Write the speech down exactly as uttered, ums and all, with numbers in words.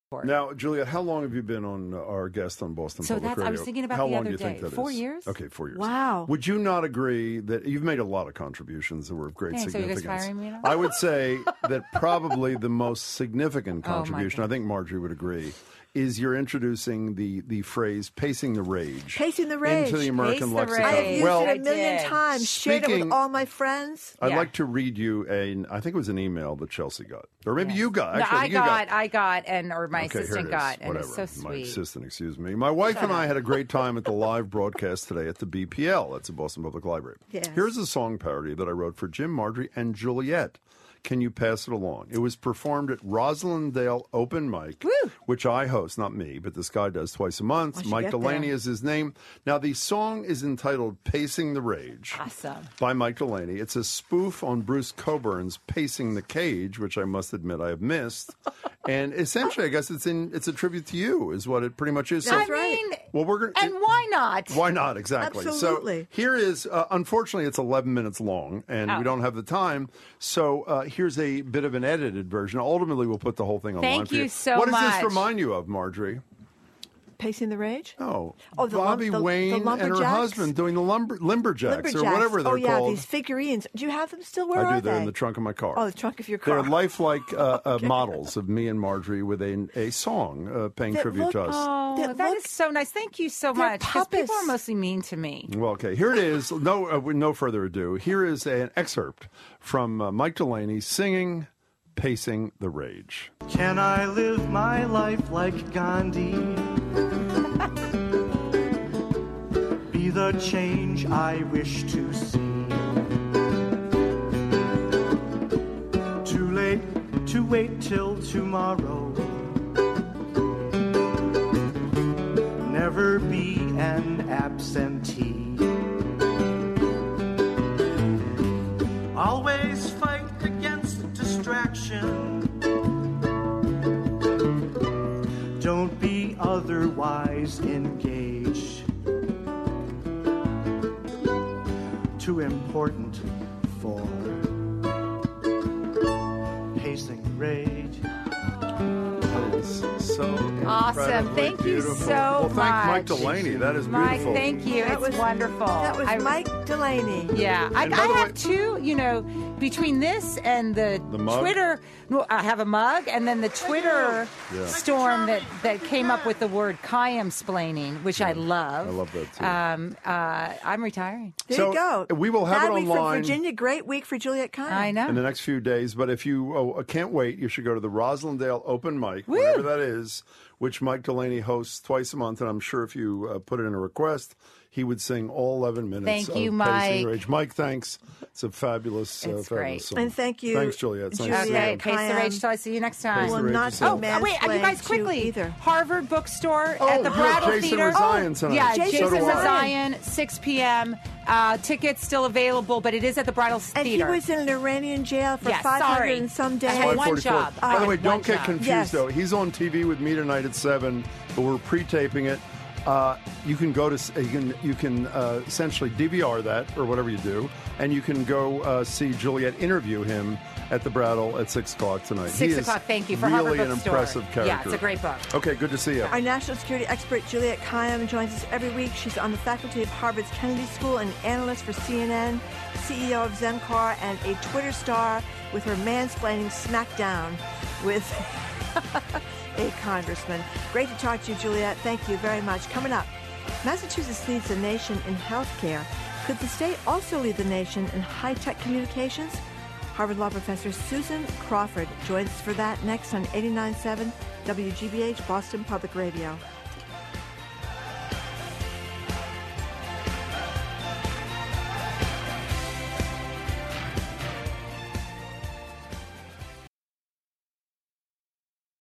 Now, Juliet, how long have you been on uh, our guest on Boston so Public that's, Radio? I was thinking about how the long other do you day. think that Four is? years? Okay, four years. Wow. Would you not agree that you've made a lot of contributions that were of great Thanks. So you guys significance? firing me now? I would say that probably the most significant Oh, my contribution, I think Marjorie would agree, is you're introducing the, the phrase "pacing the rage" Pacing the rage. into the American Pace the lexicon. I have rage. used well, it I a million did. times. Shared it Speaking- with all my friends. I'd Yeah. like to read you a, I think it was an email that Chelsea got, or maybe Yes. you got. No, Actually, I you got, I got, and or my Okay, here assistant it is. got, and Whatever. it's so My sweet. assistant, excuse me. My wife and I had a great time at the live broadcast today at the B P L. That's the Boston Public Library. Yes. Here's a song parody that I wrote for Jim, Marjorie, and Juliet. Can you pass it along? It was performed at Roslindale Open Mic, Woo! which I host, not me, but this guy does twice a month. I should Mike get Delaney there. is his name. Now, the song is entitled Pacing the Rage Awesome. by Mike Delaney. It's a spoof on Bruce Coburn's Pacing the Cage, which I must admit I have missed. And essentially, I guess it's in it's a tribute to you, is what it pretty much is. So, I That's right. mean, well, we're going and why not? why not? Exactly. Absolutely. So here is, uh, unfortunately, it's eleven minutes long, and Oh. we don't have the time. So uh, here's a bit of an edited version. Ultimately, we'll put the whole thing online. Thank for you you so What does much. this remind you of, Marjorie? Pacing the rage? Oh, Oh, the Bobby lum- the- the Wayne and her lumberjacks? husband doing the lumber, limberjacks, or whatever they're oh, yeah, called. these figurines. Do you have them still? Where I are do. They're they? in the trunk of my car. Oh, the trunk of your They're car. lifelike uh, uh, models of me and Marjorie with a, a song uh, paying That tribute look- to us. Oh, That that look- is so nice. Thank you so They're much. 'Cause people puppets. are mostly mean to me. Well, okay, here it is. No, uh, with no further ado, here is an excerpt from uh, Mike Delaney singing Pacing the Rage. Can I live my life like Gandhi? Be the change I wish to see. Too late to wait till tomorrow. Never be an absentee. Always fight against distraction. Don't be otherwise engaged. Too important for pacing rage. That is so Awesome. incredibly Thank you beautiful. so well, thank much. Mike Delaney. That is Mike, beautiful. thank you. That it's was- wonderful. That was I- Mike Delaney. Yeah, I, And I by the have way- two. You know, between this and the, The mug? Twitter, no, I have a mug, and then the Twitter Yeah. storm that, that came up with the word Kayam-splaining, which I love. I love that, too. Um, uh, I'm retiring. There So, you go. we will have Bad it week online. for Virginia. Great week for Juliet Kine. I know. in the next few days. But if you oh, can't wait, you should go to the Roslindale Open Mic, Woo! whatever that is, which Mike Delaney hosts twice a month. And I'm sure if you uh, put it in a request, he would sing all eleven minutes. Thank of you, Pacing Mike. the Rage. Mike, thanks. It's a fabulous, uh, It's fabulous great. song. And thank you, Thanks, Juliet. It's nice to see Juliet. Okay, you. Pace the Rage till I see you next time. Pace the Will Rage not yourself. be Oh, wait, you guys, mansplained to quickly. either. Harvard Bookstore Oh, at the yeah, Brattle Jason Theater. Rezaian tonight. Yeah, Jason Jason So do I. Rezaian, six p.m. Uh, tickets still available, but it is at the Brattle And Theater. he was in an Iranian jail for Yeah, five hundred sorry. and some I days. had one five forty-four. job. I By the had way, one don't get job. confused, Yes. though. He's on T V with me tonight at seven, but we're pre-taping it. Uh, you can go to s- you can you can uh, essentially D V R that or whatever you do, and you can go uh, see Juliet interview him at the Brattle at six o'clock tonight. Six he o'clock. Is Thank you for really Harvard an Bookstore. impressive character. Yeah, it's a great book. Okay, good to see you. Our national security expert, Juliet Kayam, joins us every week. She's on the faculty of Harvard's Kennedy School, an analyst for C N N, C E O of Zemcar, and a Twitter star with her mansplaining smackdown with a congressman. Great to talk to you, Juliet. Thank you very much. Coming up, Massachusetts leads the nation in healthcare. Could the state also lead the nation in high-tech communications? Harvard Law professor Susan Crawford joins us for that next on eighty-nine point seven W G B H Boston Public Radio.